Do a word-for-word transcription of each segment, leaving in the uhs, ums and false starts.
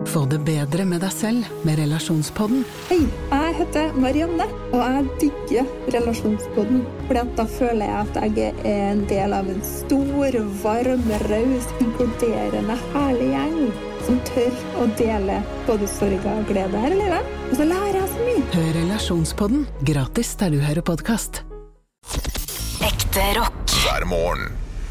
Få det bedre med deg selv med Relasjonspodden. Hei, jeg heter Marianne, og jeg digger Relasjonspodden. Fordi at da føler jeg at jeg er en del av en stor, varm, raus, inkluderende, herlig gjeng som tør å dele både sorg og glede her i livet. Og så lærer jeg så mye. Hør Relasjonspodden gratis der du hører podcast. Ekte rock. Hver morgen.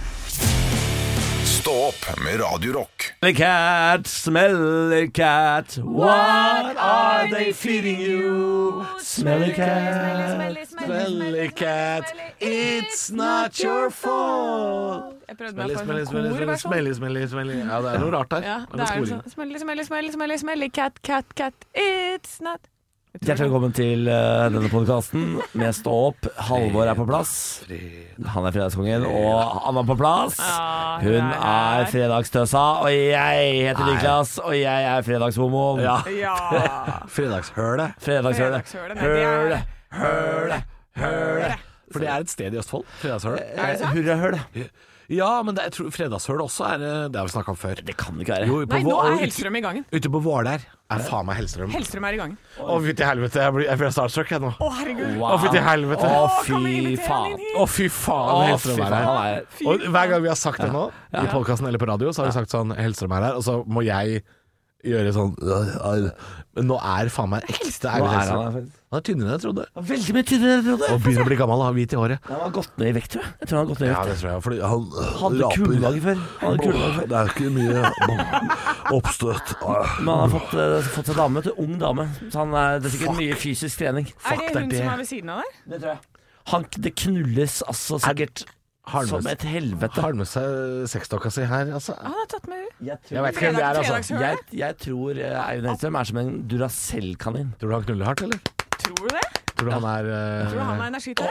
Stå opp med Radio Rock. Smelly cat, smelly cat, what are they feeding you? Smelly cat, smelly cat, it's not your fault. Jeg prøvde meg på Smelly, en smelly, sånn smelly, korversjon. smelly, smelly, smelly. Ja, det er noe rart der. Ja, Det er det er jo skoring. sånn Smelly, smelly, smelly, smelly, smelly, cat, cat, cat, it's not. Hjertelig velkommen til uh, denne podcasten med Stå opp. Halvor er på plass. Han er fredagskongen, og han er på plass. Ja, Hun hun er er her. fredagstøsa, og jeg heter Niklas, og jeg er fredagshomoen. Ja. Ja. Fredagshølet. Fredagshølet. Fredagshølet, nei, det er- Høle, høle, høle. For det er et sted i Østfold. Fredagshølet. Er det sant? Hurrahøle. Ja, men det, jeg tror fredagshølet også er Det har vi snakket om før. Det kan ikke være. Jo, på Nei, nå Vå- er ute- Hellstrøm i gangen. Ute på Våler er faen meg Hellstrøm. Hellstrøm er i gangen. Å, fy til helvete. Jeg blir, jeg blir starstruck jeg nå. Å, herregud. Wow. Å, fy til helvete. Å, kan vi fy invitere faen. han inn hit? Å, fy faen. Å, Hellstrøm fy er faen, her. han er- Og hver gang vi har sagt det nå, i podcasten eller på radio, så har vi sagt sånn Hellstrøm er her, og så må jeg gjøre sånn Men nå er faen meg ekte Nå Eivind er han Hellstrøm. her, faktisk. Han er tynnere enn jeg trodde. Veldig mye tydeligere enn jeg trodde. Og begynner å bli gammel og har hvit i håret. Han har gått ned i vekt, tror jeg. Jeg tror han har gått ned i Ja, vekt. det tror jeg. Fordi han Hadde kulemage før. Han hadde kulemage før. Det er ikke mye oppstøt. Men han har fått, eh, fått seg dame til ung dame. Så han er, det er sikkert mye fysisk trening. Er det det er hun det. som er ved siden av der? Det tror jeg. Han, det knulles altså sikkert Har han som med- et helvete. Har han med seg sexdokka si her, altså? Han har tatt med hun. Jeg Jeg vet ikke hvem det er, altså. Fredagshølet? Jeg, jeg tror eh, Eivind Hellstrøm er som en Duracell-kanin. Tror du han knuller hardt, eller? Tror du det? Tror du han er eh, Tror du han er energitøy?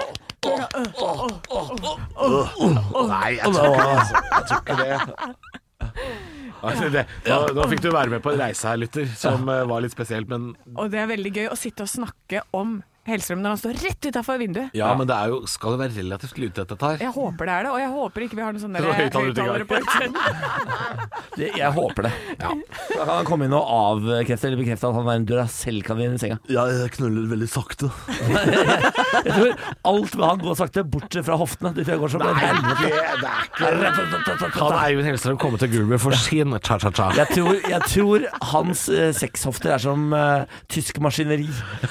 Nei, jeg tror ikke det. Altså. Jeg tror ikke det. Altså, det nå, nå fikk du være med på en reise her, lytter, som eh, var litt spesielt, men Og det er veldig gøy å sitte og snakke om Hellstrøm når han står rett utenfor vinduet. Ja, men det er jo, skal det være relativt lydtett dette her? Jeg håper det er det, og jeg håper ikke vi har noen sånne Det var der høyttaler ute i gang. høyttalere på utsiden. Det, jeg håper det. Da kan han komme inn og avkrefte eller bekrefte at han er en Duracell-kanin i senga. Ja, jeg knuller veldig sakte. Jeg tror alt med han går sakte, bort fra hoftene. Det tror jeg går som en helvete. det er ikke Kan Eivind Hellstrøm komme til gulvet for sin cha-cha-cha? Jeg tror, jeg tror hans uh, sexhofter er som uh, tysk maskineri.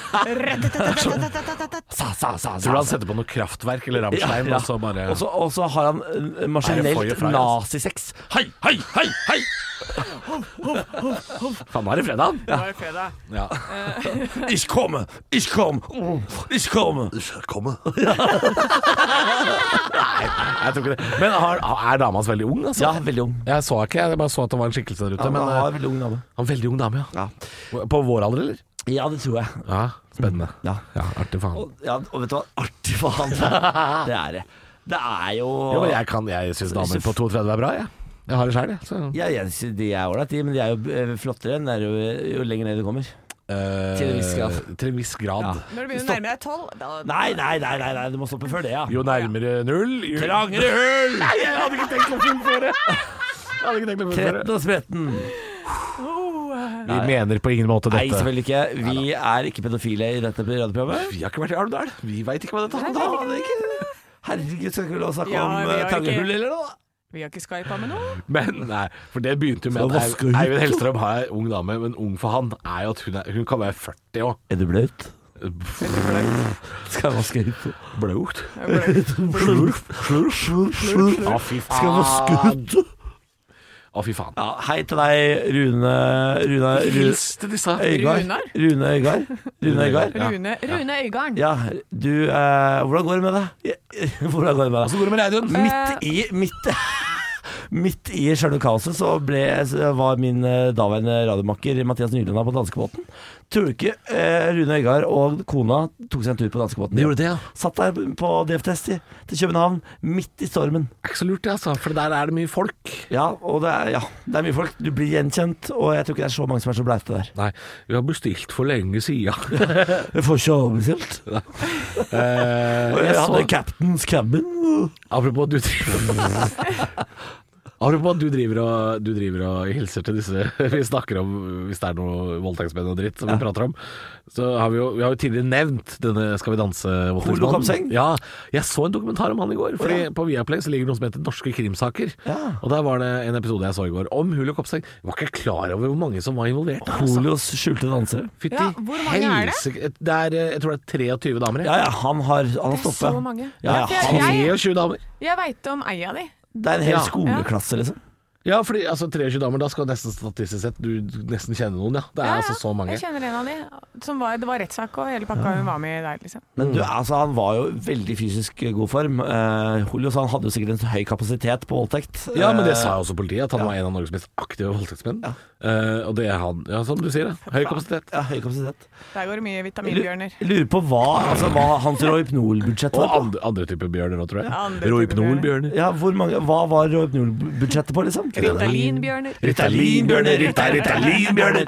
Sa, sa, sa, Tror du sa, han setter på noe kraftverk eller Rammstein, Ja, ja. og så bare Og så, og så har han uh, Er det maskinelt for og fra, altså? nazisex. Hei, hei, hei, hei! Faen, nå er det fredag. Det var fredag. Ja. Ich komme, ich komme, oh, ich komme. Komme. Nei, jeg tror ikke det. Men har, er dama hans veldig ung, altså? Ja, veldig ung. Jeg så ikke, jeg bare så at det var en skikkelse der ute. Han men har eh, veldig ung dame. han er veldig ung dame, ja. Ja. På vår alder, eller? Ja, det tror jeg. Ja, spennende. Ja. Ja, artig faen. Og, ja, og vet du hva? Artig for han. Det er det. Det er jo Jo, men jeg, kan- jeg syns damer på to-tredve er bra, jeg. Jeg har det sjøl, jeg. Så. Ja, jeg, synes de er ålreit, de, men de er jo eh, flottere enn det er jo, jo lenger ned du kommer. Eh, Til en viss grad. Til en viss grad. Ja. Når du begynner å Stopp. nærme deg tolv da... Nei, nei, nei, nei, nei, du må stoppe før det, ja. Jo nærmere null jo... Trangere hull! Nei, jeg hadde ikke tenkt å fullføre! Jeg hadde ikke tenkt å fullføre. tretten og spretten. Vi mener på ingen måte Nei, dette. selvfølgelig ikke. Vi er ikke pedofile i dette radioprogrammet. Vi har ikke vært i Alvdal. Vi veit ikke hva dette handler om. Herregud, skal ikke vi lov å snakke Ja, om vi uh, har trangehull ikke- eller noe? Vi har ikke skypa med noen. Men nei, for det begynte jo med Skal at vaske ut. Eivind Hellstrøm har en ung dame, men ung for han er jo at hun, er, hun kan være førti år. Er du bløt? Skal jeg vaske ut? Bløt. Å, fy Skal jeg vaske faen. ut? Å, fy faen. Ja, hei til deg, Rune Rune, Rune Hils til disse. Øygard. Runar? Rune Øygard. Rune Øygard. Ja. Rune, Rune Øygarden. Ja, du eh, Hvordan går det med deg? Hvordan går det med deg? Så går det med radioen. Midt i Midt Midt i selve kaoset så ble, så var min eh, daværende radiomakker Mathias Nylund på danskebåten. Tror du ikke eh, Rune Øygard og kona tok seg en tur på danskebåten? De gjorde det, ja. Satt der på D F-test til København, midt i stormen. Det er ikke så lurt, det, altså. For der er det mye folk. Ja, og det er, ja, det er mye folk. Du blir gjenkjent, og jeg tror ikke det er så mange som er så bleite der. Nei, vi har bestilt for lenge siden. Jeg får ikke overbestilt. Eh, Jeg jeg hadde så, Captain's Cabin. apropos du driver Apropos at du driver og, du driver og hilser til disse vi snakker om hvis det er noe voldtektsmenn og dritt som vi prater om. Så har vi jo, vi har jo tidligere nevnt denne Skal vi danse-voldtektsmannen. Holo Kopseng? Ja, jeg så en dokumentar om han i går. Fordi ja. På Viaplay så ligger det noe som heter Norske krimsaker. Ja. Og der var det en episode jeg så i går om Holo Kopseng. Jeg var ikke klar over hvor mange som var involvert. Holos skjulte dansere. Fytti Ja, hvor mange er det? helsike. Det er, jeg tror det er treogtyve damer. Ja, ja, han har, han har Det er stoppet. så mange. Ja, ja, for jeg, han- jeg, treogtyve damer. jeg vet om ei av de. Det er en hel Ja. skoleklasse, liksom. Ja, fordi altså, treogtyve damer, da skal nesten statistisk sett du nesten kjenne noen, ja. Det er Ja, altså så mange. Jeg kjenner en av de. Som var, det var rettssak og hele pakka hun var med i der, liksom. Men du, altså, han var jo veldig fysisk god form. Uh, Holios han hadde jo sikkert en høy kapasitet på voldtekt. Ja, men det Eh, sa jo også politiet, at han var en av Norges mest aktive voldtektsmenn. Eh, og det er han, ja, som du sier, det. Høy kapasitet. Ja, høy kapasitet. Der går det mye Jeg vitaminbjørner. lurer på hva, altså, hva hans Rohypnol-budsjett Og var på. andre, andre typer bjørner nå, tror jeg. Ja, andre typer Rohypnol-bjørner. Ja, hvor mange, hva var Rohypnol-budsjettet på, liksom? Ritalinbjørner. Ritalinbjørner, Rita- Ritalinbjørner.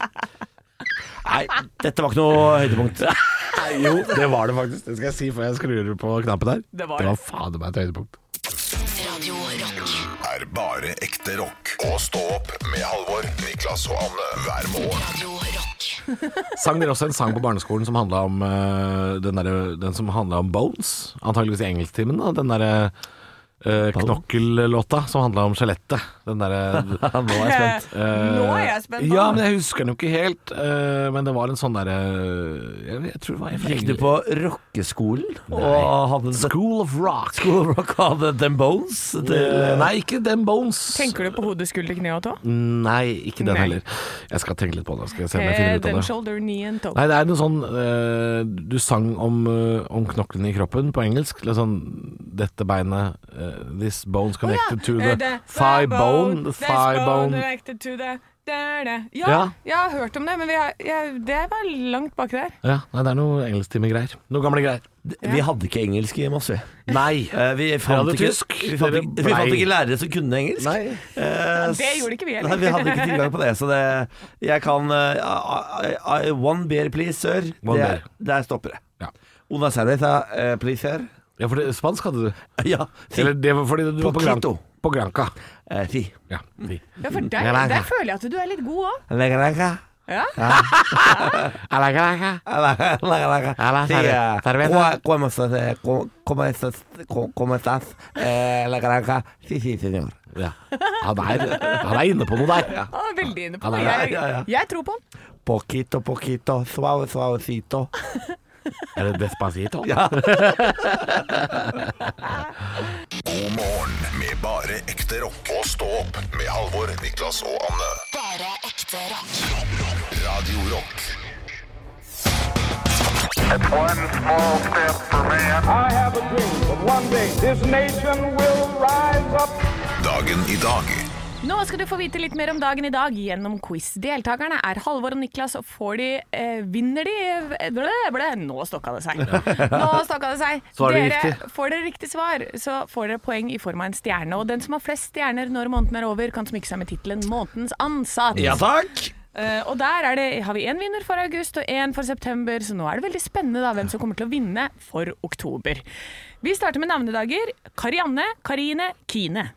Nei, dette var ikke noe høydepunkt. Jo, det var det faktisk. Det skal jeg si før jeg skrur på knappen her. Det var det det. var fader meg et høydepunkt. Radio Rock. Er bare ekte rock. Og stå opp med Halvor, Niklas og Anne hver morgen. Radio Rock. Sang dere også en sang på barneskolen som handla om uh, den, der, den som handla om Bones? Antakeligvis i engelsktimen, da. Den derre uh, knokkellåta som handla om skjelettet. Den derre Nå er jeg spent. Nå er jeg spent på. Ja, men jeg husker den jo ikke helt. uh, men det var en sånn derre jeg, jeg tror det var en fra Gikk du England. på rockeskolen? Og hadde School of Rock. School of Rock hadde Them Bones? Til, Uh, nei, ikke Them Bones. Tenker du på hode, skulder, kne og tå? Nei, ikke den Nei. heller. Jeg skal tenke litt på det. Skal jeg se om jeg finner Head ut av and det. shoulder, knee and toe. Nei, det er noe sånn uh, du sang om, uh, om knoklene i kroppen på engelsk. Litt sånn dette beinet uh, This bone's connected to the Eh, the thigh bone. The this thigh bone. connected to the der, der. Ja, Ja. jeg har hørt om det, men vi har, jeg, det var langt bak der. Ja, nei, det er noe engelsktime-greier. Noe gamle greier. Vi hadde ikke engelsk i Moss, vi. Nei. Eh, vi fant, hadde ikke, tysk. vi, fant Dere ikke, vi fant blei- ikke lærere som kunne engelsk. Nei. Eh, Det gjorde ikke vi Nei, heller. vi hadde ikke tilgang på det. Så det Jeg kan eh, I, I, One beer, please, sir. One Det, beer. der stopper det. Ja. Una cerveza, eh, please, sir. Ja, for det, spansk hadde du. Ja, si. Eller det var fordi du var på, Gran, Poquito. på Granca. Eh, si. Ja, de. Ja, for der, der føler jeg at du er litt god òg. Legalega. Ja. Alla Granca. Legalega. Alla Si, eh, cerveza. ¿cómo- ¿Cómo estás? eh, ¿Cómo cómo estás? ¿Cómo- ¿Cómo estás? Eh, Legalega. Si, si, señor. Ja. Han, er, han er inne på noe der. Han er veldig inne på Han det. er- Jeg, ja, ja. jeg tror på han. Poquito, poquito, suave, suavecito. Er det Despacito? Ja. God morgen med bare ekte rock. Og stå opp med Halvor, Niklas og Anne. Bare ekte rock. Radio Rock. It's one small step for man. I have a dream that one day this nation will rise up. Dagen i dag. Nå skal du få vite litt mer om dagen i dag gjennom quiz. Deltakerne er Halvor og Niklas, og får de, eh, vinner de ble, ble, Nå stokka det seg. Nå stokka det seg. Svarer Dere riktig. får dere riktig svar, så får dere poeng i form av en stjerne. Og den som har flest stjerner når måneden er over, kan smykke seg med tittelen Månedens ansatt. Ja takk. Eh, og der er det, har vi en vinner for august og en for september, så nå er det veldig spennende da, hvem som kommer til å vinne for oktober. Vi starter med navnedager. Karianne, Karine, Kine.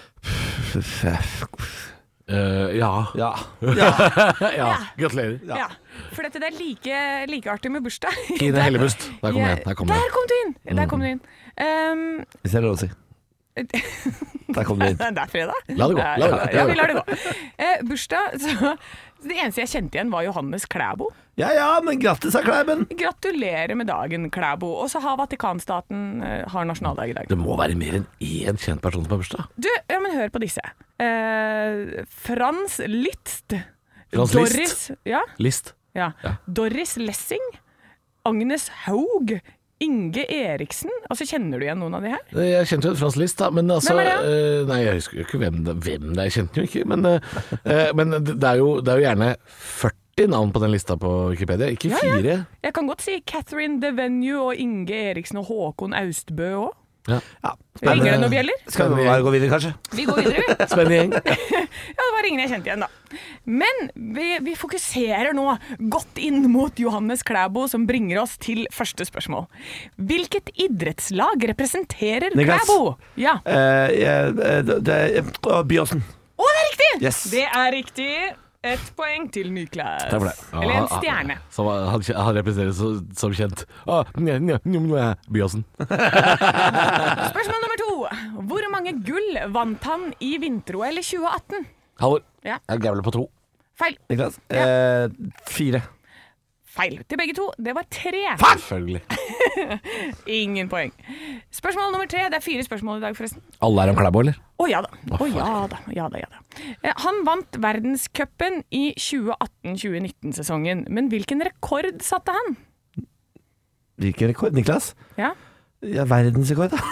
Eh, ja. Ja. ja. Gratulerer. Ja. For dette det er like, like artig med bursdag. Kine Hellebust. Der kom Ja, den. Der kom den. Der kom du inn! Der kom du inn. Um, Hvis jeg er lov å si. Der kom du inn. det er fredag. La det gå, la det gå. Ja, vi lar det gå. Eh, bursdag, så det eneste jeg kjente igjen var Johannes Klæbo. Ja ja, men grattis av Kleiben. Gratulerer med dagen, Klæbo. Og så har Vatikanstaten eh, har nasjonaldag i dag. Det må være mer enn én kjent person som har bursdag. Du, ja, men hør på disse. Eh, Frans Litst. Frans Liszt? Doris, ja, List. ja. Ja. Doris Lessing. Agnes Haug. Inge Eriksen. Altså, kjenner du igjen noen av de her? Jeg kjente jo Frans List, da, men altså Hvem er eh, Nei, jeg husker jo ikke hvem det, hvem det er. Jeg kjente jo ikke, men, eh, eh, men det, er jo, det er jo gjerne førti navn på den lista på Wikipedia, ikke Ja, ja. fire. Jeg kan godt si Catherine Devenue og Inge Eriksen og Håkon Austbø òg. Ja. Ja. Ringer det noen bjeller? Skal vi bare gå videre, kanskje? Vi går videre. Spennende gjeng. Ja, det var ingen jeg kjente igjen, da. Men vi, vi fokuserer nå godt inn mot Johannes Klæbo, som bringer oss til første spørsmål. Hvilket idrettslag representerer Niklas. Klæbo? Ja. Eh, jeg- det, det, uh, Byåsen. Å, det er riktig! Yes. Det er riktig. Ett poeng til Niklas. Takk for det. Eller en stjerne. Som han, han representerer så, som kjent ah, nja, nja, nja, nja, Byåsen. Spørsmål nummer to. Hvor mange gull vant han i vinter-O L i tjue atten? Halvor, Ja. jeg gambler på to. Feil. Niklas. Eh, fire. Feil til begge to. Det var tre. Selvfølgelig. Ingen poeng. Spørsmål nummer tre. Det er fire spørsmål i dag, forresten. Alle er om Klæbo, eller? Å ja da. Å ja da. Ja da, ja da. Eh, Han vant verdenscupen i tjue atten tjue nitten-sesongen, men hvilken rekord satte han? Hvilken rekord, Niklas? Ja? Ja, verdensrekord, da.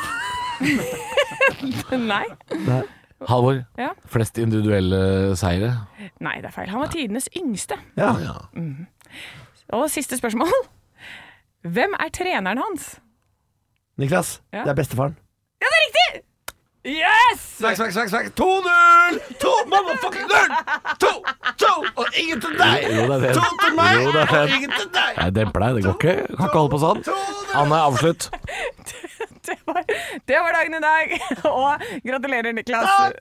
Nei. Nei. Halvor, Ja. flest individuelle seire? Nei, det er feil. Han var tidenes yngste. Ja. Og siste spørsmål. Hvem er treneren hans? Niklas, Ja. det er bestefaren. Ja, det er riktig! Yes! Svekk, svekk, svekk, svekk. to null! To motherfucking null! To, to, og ingen til deg! Jo, det er det. To til meg, Jo, det er og det. ingen til deg! Jeg demper deg, det går ikke. Kan ikke holde på sånn. Anne, avslutt. Det var, det var dagen i dag. Og gratulerer, Niklas.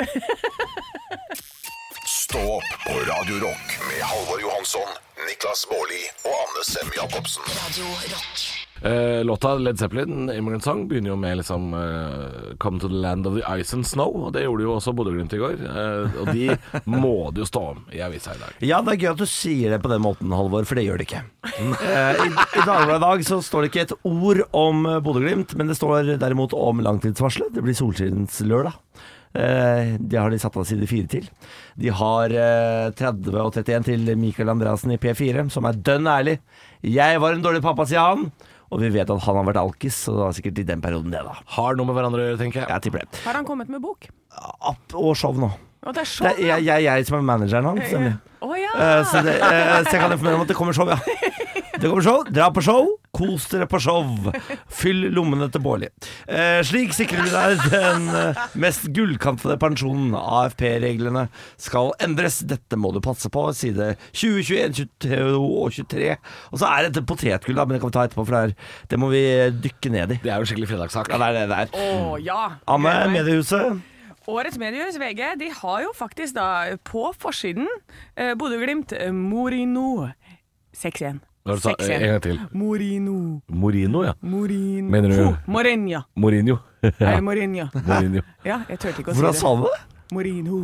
Stå opp på Radio Rock med Halvor Johansson, Niklas Baarli og Anne Sem Jacobsen. Radio Rock. Eh, låta Led Zeppelin, Immigrant Song, begynner jo med liksom eh, Come to the land of the ice and snow. Og det gjorde jo også Bodø-Glimt i går. Eh, og de må det jo stå om i avisa i dag. Ja, det er gøy at du sier det på den måten, Halvor, for det gjør det ikke. Eh, I, i Dagbladet i dag så står det ikke et ord om eh, Bodø-Glimt, men det står derimot om langtidsvarselet. Det blir solskinslørdag. Eh, det har de satt av side fire til. De har eh, tretti og trettien til Mikael Andreassen i P fire, som er dønn ærlig. Jeg var en dårlig pappa, sier han. Og vi vet at han har vært alkis, så det var sikkert i den perioden det, da. Har noe med hverandre å gjøre, tenker jeg. Jeg tipper det. Har han kommet med bok? App og show nå. Og det er Det sånn, er jeg, jeg, jeg som er manageren hans, nemlig. Å ja. Eh, så, det, eh, så jeg kan informere om at det kommer show, ja. Det kommer show. Dra på show. Kos dere på show. Fyll lommene til Baarli. Eh, slik sikrer vi deg den eh, mest gullkantede pensjonen. A F P-reglene skal endres. Dette må du passe på. Side tjue, tjueen, tjueto og tjuetre. Og så er det et potetgull, da, men det kan vi ta etterpå, for det, er, det må vi dykke ned i. Det er jo skikkelig fredagssak. Ja, det er det det er. Å ja. Anne, Gleder meg. Mediehuset. Årets mediehus, V G, de har jo faktisk da på forsiden eh, Bodø-Glimt eh, Morino seks én. Hva var det du sa? seks én. En gang til. Morino. Morino, ja. Morino. Mener du- Oh, Mourinho. Mourinho. Er Ja, det Mourinho? Mourinho. Ja, jeg turte ikke å Hvordan si sa det. du det? Mourinho.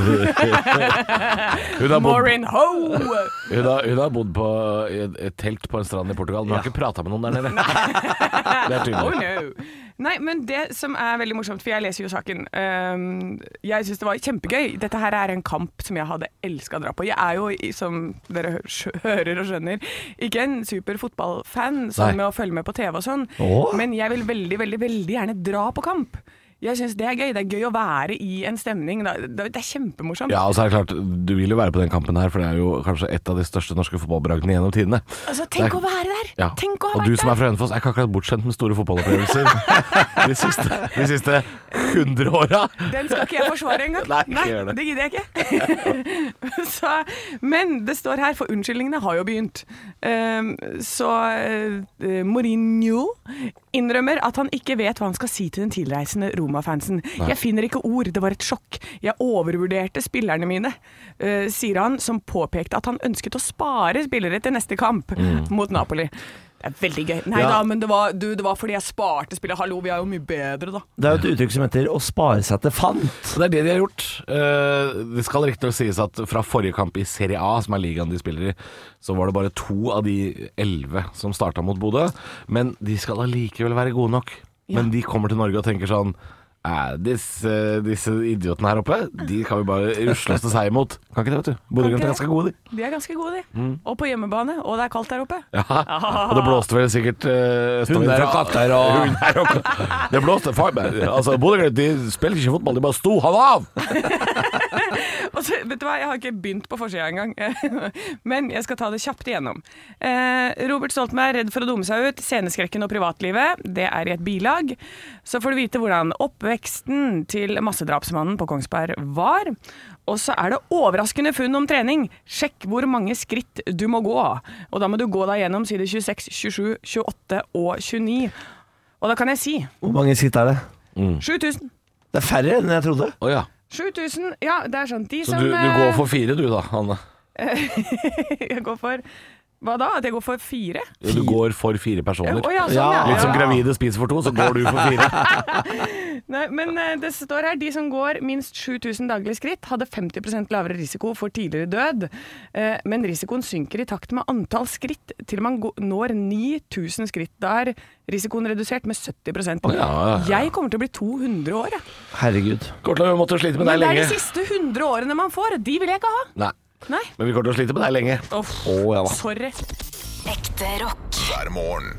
Hun har bodd, Mourinho. hun har, hun har bodd på i et, et telt på en strand i Portugal, men har ikke prata med noen der nede. Det er Oh tydelig. no. Nei, men det som er veldig morsomt, for jeg leser jo saken, um, jeg synes det var kjempegøy. Dette her er en kamp som jeg hadde elsket å dra på. Jeg er jo, i- som dere hø- hører og skjønner, ikke en super fotballfan, sånn Nei. med å følge med på T V og sånn, Åh. men jeg vil veldig, veldig, veldig gjerne dra på kamp. Jeg synes det er gøy. Det er gøy å være i en stemning. Det det er kjempemorsomt. Ja, og så er det klart, du vil jo være på den kampen her, for det er jo kanskje et av de største norske fotballbragdene gjennom tidene. Altså, tenk Det er- å være der! Ja. Tenk å ha Og du vært som er der! fra Hønefoss, er ikke akkurat bortskjemt med store fotballopplevelser de siste, de siste hundre åra. Den skal ikke jeg forsvare engang. Nei, ikke gjør det. det gidder jeg ikke. så, men det står her, for unnskyldningene har jo begynt. Um, så uh, Mourinho innrømmer at han ikke vet hva han skal si til den tilreisende Roma-fansen. Jeg finner ikke ord, det var et sjokk. Jeg overvurderte spillerne mine, uh, sier han, som påpekte at han ønsket å spare spillere til neste kamp mot Napoli. Det er veldig gøy. Nei Ja. da, men det var, du, det var fordi jeg sparte spillet. Hallo, vi er jo mye bedre da. Det er jo et uttrykk som heter å spare seg til fant. Så det er det de har gjort. Eh, det skal riktignok sies at fra forrige kamp i Serie A, som er ligaen de spiller i, så var det bare to av de elleve som starta mot Bodø. Men de skal allikevel være gode nok. Men de kommer til Norge og tenker sånn eh, disse, disse idiotene her oppe, de kan vi bare rusle oss til seier mot. Kan ikke det, vet du. Bodø-Glimt er ganske gode, de. De er ganske gode, de. Og på hjemmebane, og det er kaldt der oppe. Ja, og det blåste vel sikkert uh, Hunder og katter og- Hunder og katter. Det blåste faen meg. Altså, Bodø-Glimt de spilte ikke fotball, de bare sto han av! Og så, vet du hva, jeg har ikke begynt på forsida engang, men jeg skal ta det kjapt igjennom. Eh, Robert Stoltenberg er redd for å dumme seg ut, sceneskrekken og privatlivet, det er i et bilag. Så får du vite hvordan oppveksten til massedrapsmannen på Kongsberg var. Og så er det overraskende funn om trening. Sjekk hvor mange skritt du må gå. Og da må du gå deg gjennom side tjueseks, tjuesju, tjueåtte og tjueni. Og da kan jeg si Hvor mange skritt er det? Mm. sju tusen. Det er færre enn jeg trodde. Å ja. sju tusen, ja, det er sånn. De Så som, du, du går for fire, du da, Anne? jeg går for Hva da? At jeg går for fire? Ja, du går for fire personer. Å ja, sånn, ja. Litt som Ja. gravide spiser for to, så går du for fire. Nei, men eh, det står her, de som går minst sju tusen daglige skritt hadde femti prosent lavere risiko for tidligere død, eh, men risikoen synker i takt med antall skritt til man gå- når ni tusen skritt. Da er risikoen redusert med sytti prosent. Å, ja, ja, ja. Jeg kommer til å bli to hundre år, jeg. Herregud. Kommer til å måtte slite med Men deg det er lenge. de siste hundre årene man får, de vil jeg ikke ha. Nei, Nei. men vi kommer til å slite med deg lenge. Uff, Å, ja da. sorry. Ekte rock. hver morgen.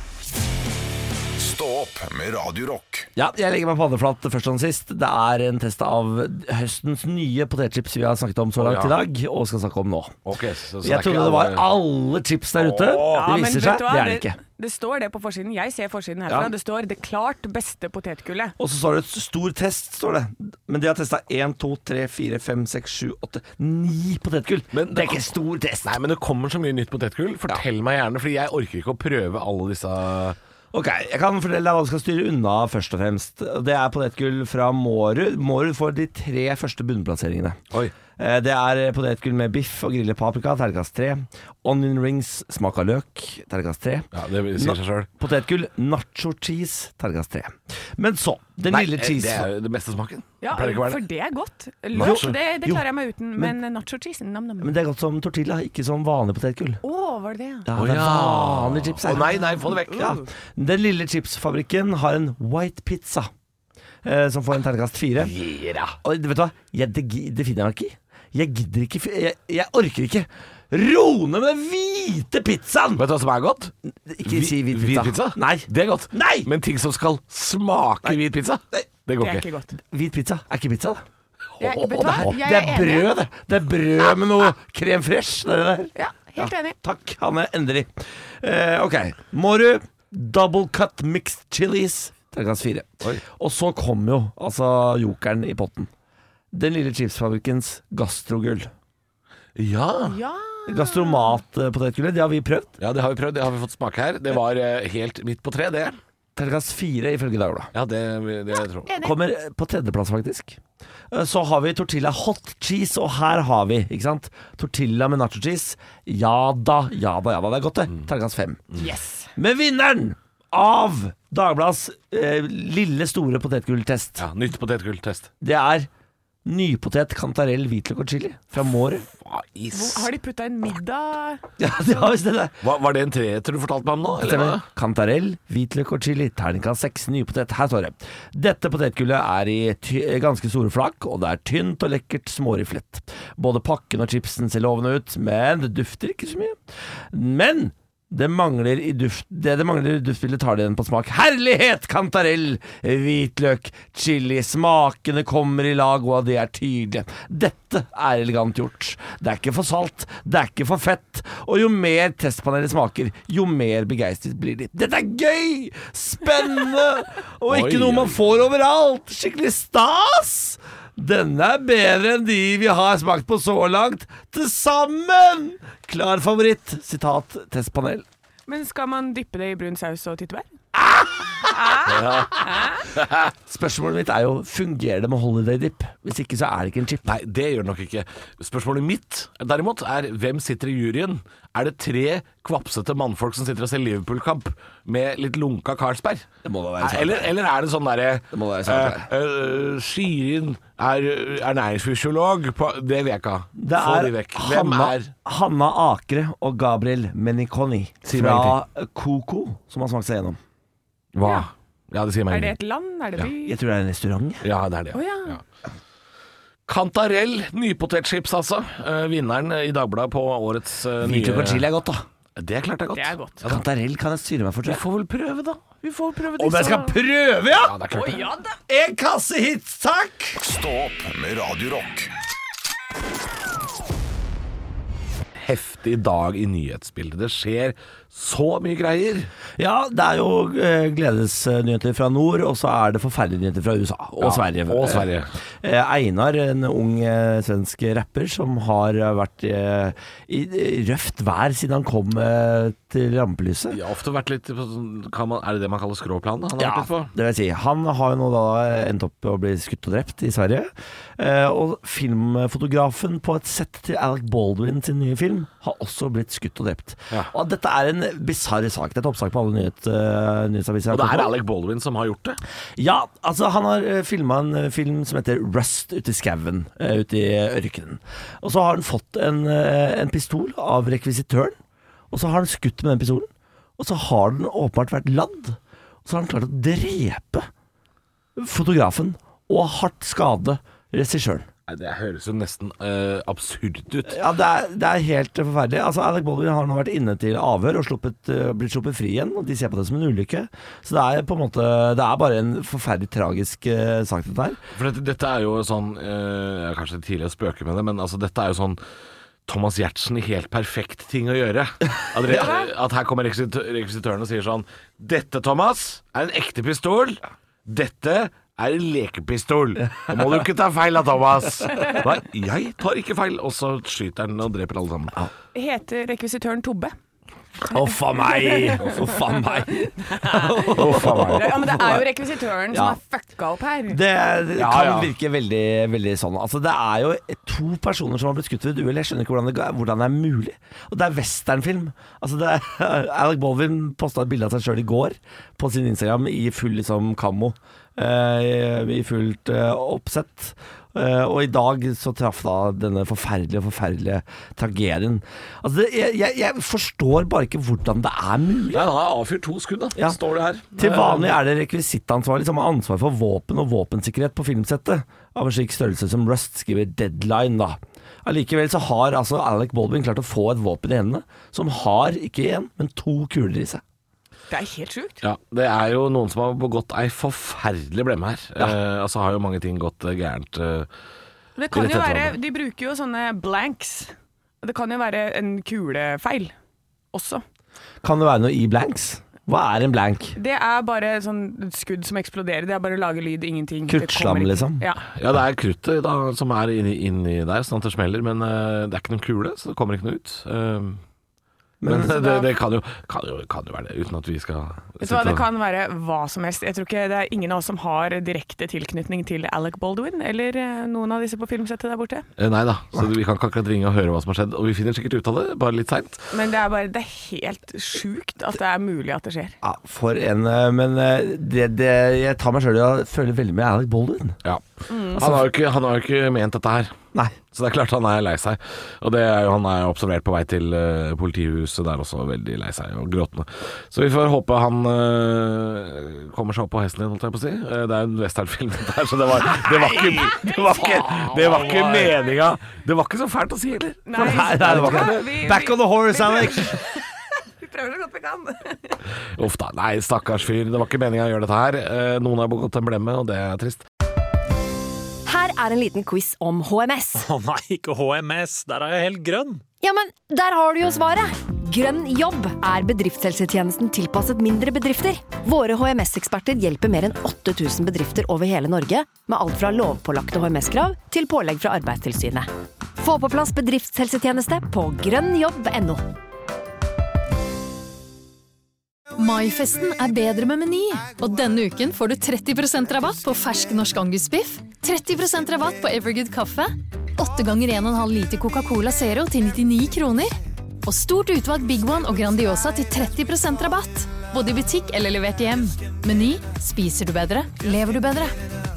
Stå opp med Radio Rock. Ja, jeg legger meg paddeflat først og sist. Det er en test av høstens nye potetchips vi har snakket om så langt Å, ja. i dag, og skal snakke om nå. Ok, så, så Jeg trodde det var alle chips der ute. Åh. Ja, Det men viser vet seg, du hva? det er det ikke. Det står det på forsiden. Jeg ser forsiden herfra. Ja. Det står 'det klart beste potetgullet'. Og så står det et stor test, står det. Men de har testa én, to, tre, fire, fem, seks, sju, åtte, ni potetgull. Men det er ikke stor test. Nei, men det kommer så mye nytt potetgull. Fortell meg gjerne, fordi jeg orker ikke å prøve alle disse. Ok, jeg kan fortelle deg hva du skal styre unna først og fremst. Det er potetgull fra Mårud. Mårud får de tre første bunnplasseringene. Oi. Eh, Det er potetgull med biff og grillet paprika, terningkast tre. Onion rings, smak av løk, terningkast tre. Ja, det sier seg sjøl. Potetgull, nacho cheese, terningkast tre. Men så, den Nei, lille det cheese. er jo det beste smaken. Ja, Pleier ikke å være for det. det er godt. Nacho. Løk, det, det Jo, klarer jeg meg uten, men, nacho cheese, nam, nam. Men det er godt som tortilla, ikke som vanlig potetgull. Å, var det det? Ja, Å, det er ja. vanlig chips Å, her. nei, nei, få det vekk. Ja. Den lille chipsfabrikken har en white pizza eh, som får en terningkast fire. Yeah. Og vet du hva? Jeg, det, gi- det finner jeg meg ikke i. Jeg gidder ikke fi- jeg, jeg orker ikke roe ned med den hvite pizzaen! Vet du hva som er godt? Ikke si hvit pizza. Hvit pizza? Nei. Det er godt. Nei! Men ting som skal smake hvit pizza, det Det går er ikke. ikke godt. Hvit pizza er ikke pizza, det. Jeg, vet du det, hva? er, Jeg det er enig. brød, det. Det er brød med noe krem fresh. Det er det der. Ja, helt enig. Takk, Hanne. Endelig. Eh, ok. Mårud, double cut mixed chilies. Terningkast fire. Oi. Og så kommer jo altså jokeren i potten. Den lille chipsfabrikkens gastrogull. Ja. Ja. Gastromatpotetgullet, det har vi prøvd. ja, det har vi prøvd. Det har vi fått smake her. Det var eh, helt midt på tre, det. Terningkast fire ifølge Dagbladet. Ja, det, det jeg tror jeg. Kommer på tredjeplass, faktisk. Eh, Så har vi tortilla hot cheese, og her har vi, ikke sant? Tortilla med nacho cheese. Ja da, ja da, ja da. Det er godt, det. Terningkast fem. Yes. Men vinneren av Dagbladets eh, lille store potetgulltest, Ja, nytt potetgulltest. det er nypotet, kantarell, hvitløk og chili fra Mårud. Hva is? Hvor, har de putta inn middag? Ja, det har visst det. der. Hva, var det en treetter du fortalte meg om nå? Eller? Stemmer. hva? Kantarell, hvitløk og chili. Terningkast seks, nypotet. Her står det. Dette potetgullet er i ty ganske store flak, og det er tynt og lekkert småriflett. Både pakken og chipsen ser lovende ut, men det dufter ikke så mye. Men det mangler i duft Det det mangler i duftbildet tar det igjen på smak. Herlighet! Kantarell, hvitløk, chili. Smakene kommer i lag, og det er tydelig. Dette er elegant gjort. Det er ikke for salt, det er ikke for fett. Og jo mer testpanelet smaker, jo mer begeistret blir de. Dette er gøy! Spennende! Og ikke Oi, noe man oi. får overalt. Skikkelig stas! Denne er bedre enn de vi har smakt på så langt. Til sammen! Klar favoritt. Sitat testpanel. Men skal man dyppe det i brun saus og tyttebær? Spørsmålet mitt er jo, fungerer det med holiday dip? Hvis ikke så er det ikke en chip. Nei, det gjør det nok ikke. Spørsmålet mitt derimot er hvem sitter i juryen? Er det tre kvapsete mannfolk som sitter og ser Liverpool-kamp med litt lunka Carlsberg? Det må da være sant. Eller, eller er det sånn derre Det må være sant, eh, eh, Shirin er ernæringsfysiolog på Det vet jeg ikke. Det Få er de vekk. Hvem Hanna, er Hanna Akre og Gabriel Meniconi Si meg fra Coco, som har smakt seg gjennom. Hva? Ja, det sier meg Er det ingenting. et land? Er det by? Jeg tror det er en restaurant. Ja, det er det. Å ja. Ja. Kantarell, nypotetchips altså. Eh, vinneren i Dagbladet på årets uh, nye Hvitløk og chili er godt, da. Det er klart det er godt. Det er godt. Ja, da. Kantarell kan jeg styre meg for, Vi tror jeg. får vel prøve, da. Vi får prøve Om jeg skal prøve, ja! Ja, det er klart det. Ja da. En kasse hits, takk! Stå opp med Radio Rock. skifte i dag i nyhetsbildet. Det skjer så mye greier. Ja, det er jo eh, gledesnyheter fra nord, og så er det forferdelige nyheter fra U S A og Ja, Sverige. og Sverige. Eh, Einar, en ung eh, svensk rapper som har vært eh, i i røft vær siden han kom eh, til rampelyset. Jeg har ofte vært litt på sånn- kan man, Er det det man kaller skråplan? Da? Han har Ja, vært litt på? det vil jeg si. Han har jo nå da endt opp å bli skutt og drept i Sverige. Eh, og filmfotografen på et sett til Alec Baldwin sin nye film har også blitt skutt og drept. Ja. Og dette er en bisarr sak. Det er et oppsak på alle nyhet, uh, nyhetsaviser. Og det er Alec Baldwin som har gjort det? Ja, altså han har uh, filma en uh, film som heter Rust ute i skauen, uh, ute i ørkenen. Og så har han fått en, uh, en pistol av rekvisitøren, og så har han skutt med den pistolen. Og så har den åpenbart vært ladd. Og så har han klart å drepe fotografen og hardt skade regissøren. Nei, Det høres jo nesten uh, absurd ut. Ja, det er, det er helt forferdelig. Altså, Alec Baldwin har nå vært inne til avhør og sluppet, uh, blitt sluppet fri igjen, og de ser på det som en ulykke. Så det er på en måte Det er bare en forferdelig tragisk uh, sak, dette her. For dette, dette er jo sånn uh, Kanskje tidlig å spøke med det, men altså, dette er jo sånn Thomas Giertsen i helt perfekt ting å gjøre. At, re, at her kommer rekvisitøren og sier sånn: Dette, Thomas, er en ekte pistol. Dette er en lekepistol. Da må du ikke ta feil av Thomas. Nei, jeg tar ikke feil. Og så skyter han og dreper alle sammen. Heter rekvisitøren Tobbe? Uff a meg! Uff a meg! Uff a meg. Ja, men det er jo rekvisitøren som Ja. har fucka opp her. Det, det Ja, kan ja. virke veldig, veldig sånn. Altså, det er jo to personer som har blitt skutt ved et uhell. Jeg skjønner ikke hvordan det, ga- hvordan det er mulig. Og det er westernfilm. Altså, det er, Alec Baldwin posta et bilde av seg sjøl i går på sin Instagram i full liksom kammo. eh, I fullt eh, oppsett. Eh, og i dag så traff da denne forferdelige, forferdelige tragedien. Altså, det, jeg, jeg, jeg forstår bare ikke hvordan det er mulig. Ja, han har avfyrt to skudd, da. Ja. Står det her. Til vanlig er det rekvisittansvarlig som har ansvar for våpen og våpensikkerhet på filmsettet av en slik størrelse som Rust, skriver Deadline da. Allikevel så har altså Alec Baldwin klart å få et våpen i hendene som har ikke én, men to kuler i seg. Det er helt sjukt. Ja, det er jo noen som har begått ei forferdelig blemme her. Eh, altså har jo mange ting gått eh, gærent. Eh, Det kan Rett jo etter være, hverandre. de bruker jo sånne blanks. Det kan jo være en kulefeil også. Kan det være noe i blanks? Hva er en blank? Det er bare sånn skudd som eksploderer. Det er bare å lage lyd, ingenting. Det Kruttslam, kommer ikke- liksom? Ja. ja, det er kruttet da, som er inni, inni der, sånn at det smeller. Men eh, det er ikke noen kule, så det kommer ikke noe ut. Eh, men så det, da- det kan, jo, kan, jo, kan jo være det, uten at vi skal Vet du hva, det kan være hva som helst. Jeg tror ikke det er ingen av oss som har direkte tilknytning til Alec Baldwin, eller eh, noen av disse på filmsettet der borte. Eh, Nei da, så vi kan ikke akkurat ringe og høre hva som har skjedd. Og vi finner sikkert ut av det, bare litt seint. Men det er bare, det er helt sjukt at det er mulig at det skjer. Ja, for en eh, Men eh, det, det, jeg tar meg sjøl i å føle veldig med Alec Baldwin. Ja. Han, har jo ikke, han har jo ikke ment dette her. Nei. Så det er klart han er lei seg. Og det er jo, han er observert på vei til uh, politihuset der også, veldig lei seg og gråtende. Så vi får håpe han uh, kommer seg opp på hesten igjen, holdt jeg på å si. Uh, det er en westernfilm der, så det var, det var ikke Det var ikke, det var ikke meninga. Det var ikke så fælt å si heller. Nei, Nei, nei, det var ikke det. Vi- vi- Back on the horse, Alex! Vi prøver så godt vi kan. Uff da. Nei, stakkars fyr. Det var ikke meninga å gjøre dette her. Uh, noen har begått en blemme, og det er trist. Her er en liten quiz om H M S. Å nei, ikke H M S. Der er jeg helt grønn. Ja, men der har du jo svaret! Grønn jobb er bedriftshelsetjenesten tilpasset mindre bedrifter. Våre H M S-eksperter hjelper mer enn åtte tusen bedrifter over hele Norge med alt fra lovpålagte H M S-krav til pålegg fra Arbeidstilsynet. Få på plass bedriftshelsetjeneste på grønnjobb punktum no. Maifesten er bedre med Meny, og denne uken får du tretti prosent rabatt på fersk norsk angusbiff, tretti prosent rabatt på Evergood kaffe, åtte ganger en komma fem liter Coca-Cola Zero til nittini kroner, og stort utvalgt Big One og Grandiosa til tretti prosent rabatt, både i butikk eller levert hjem. Meny, spiser du bedre, lever du bedre.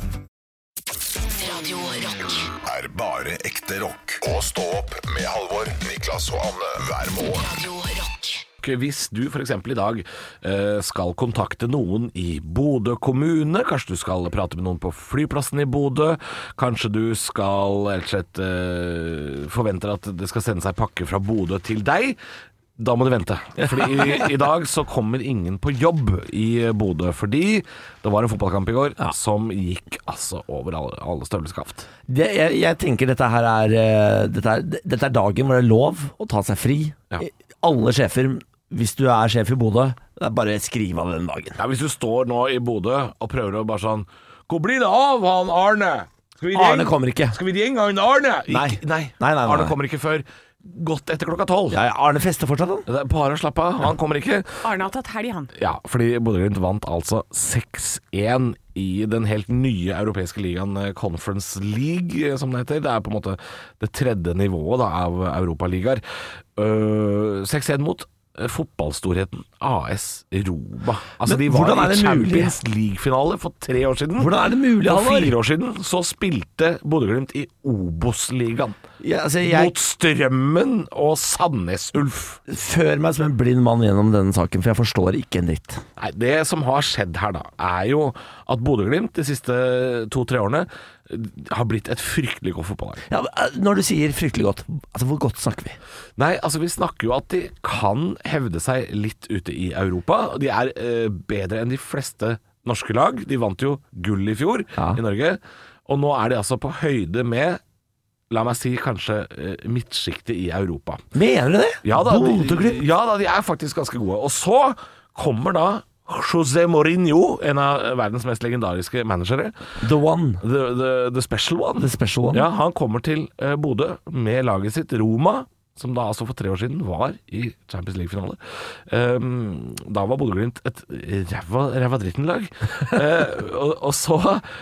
Radio Rock. Er bare ekte rock. Og stå opp med Halvor, Niklas og Anne hver morgen. Radio Rock. Hvis du for eksempel i dag eh, skal kontakte noen i Bodø kommune, kanskje du skal prate med noen på flyplassen i Bodø, kanskje du skal rett og slett eh, forventer at det skal sende seg pakke fra Bodø til deg, Da må du vente. Fordi i, i dag så kommer ingen på jobb i Bodø, fordi det var en fotballkamp i går ja. som gikk altså over alle, alle støvleskaft. Det, jeg, jeg tenker dette her er dette, er dette er dagen hvor det er lov å ta seg fri. Ja. Alle sjefer, hvis du er sjef i Bodø, det er bare skriv av den dagen. Ja, hvis du står nå i Bodø og prøver å bare sånn, hvor blir det av han Arne? Skal vi Arne kommer ikke. Skal vi ringe han Arne? Nei. Ikke, nei. Nei, nei, nei. Arne kommer ikke før godt etter klokka tolv. Ja, Arne fester fortsatt han. Det er bare å slappe av, han kommer ikke. Arne har tatt helg, han. Ja, fordi Bodø-Glimt vant altså seks én i den helt nye europeiske ligaen Conference League, som det heter. Det er på en måte det tredje nivået da, av Europaligaer. Uh, seks én mot fotballstorheten A S Roma. Altså Men de var i Champions mulig? League-finale for tre år siden. Hvordan er det mulig? For fire år siden så spilte Bodø-Glimt i Obos-ligaen. Ja, altså jeg... Mot Strømmen og Sandnes Ulf. Før meg som en blind mann gjennom denne saken, for jeg forstår ikke en dritt. Nei, det som har skjedd her da, er jo at Bodø-Glimt de siste to-tre årene har blitt et fryktelig godt fotballag. Ja, når du sier fryktelig godt, altså hvor godt snakker vi? Nei, altså vi snakker jo at de kan hevde seg litt ute i Europa. De er eh, bedre enn de fleste norske lag. De vant jo gull i fjor ja. i Norge. Og nå er de altså på høyde med, la meg si, kanskje eh, midtsjiktet i Europa. Mener du det? Ja da, de, ja da, de er faktisk ganske gode. Og så kommer da José Mourinho, en av verdens mest legendariske managere. The one. The, the, the special one. The special one. Ja, han kommer til uh, Bodø med laget sitt Roma, som da altså for tre år siden var i Champions League-finale. Um, da var Bodø-Glimt et ræva, ræva dritten-lag. uh, og, og så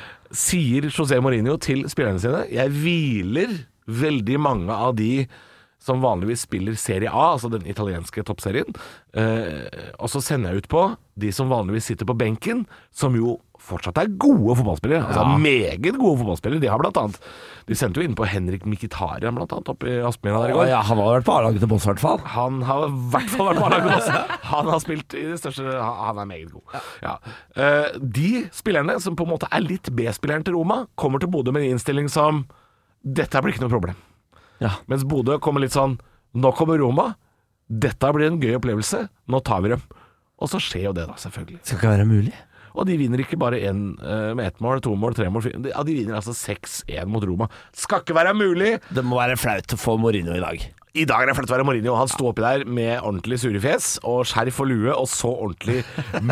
sier José Mourinho til spillerne sine, jeg hviler veldig mange av de som vanligvis spiller Serie A, altså den italienske toppserien, eh, og så sender jeg ut på de som vanligvis sitter på benken, som jo fortsatt er gode fotballspillere, altså ja. meget gode fotballspillere. De har blant annet, de sendte jo inn på Henrik Mkhitaryan blant annet, oppe i Aspmyra der i går. Ja, han har vært på A-laget til Boss i hvert fall. Han har i hvert fall vært på A-laget til Boss. Han har spilt i det største, han er meget god. Ja. Eh, de spillerne som på en måte er litt B-spilleren til Roma, kommer til Bodø med en innstilling som, dette blir ikke noe problem. Ja. Mens Bodø kommer litt sånn, nå kommer Roma, dette blir en gøy opplevelse, nå tar vi dem. Og så skjer jo det da, selvfølgelig. Det skal ikke være mulig. Og de vinner ikke bare en, uh, med ett mål, to mål, tre mål, fire. Ja, de vinner altså seks én mot Roma. Skal ikke være mulig. Det må være flaut å få Mourinho i dag. I dag er det flaut å være Mourinho. Han sto oppi der med ordentlig surefjes og skjerf og lue, og så ordentlig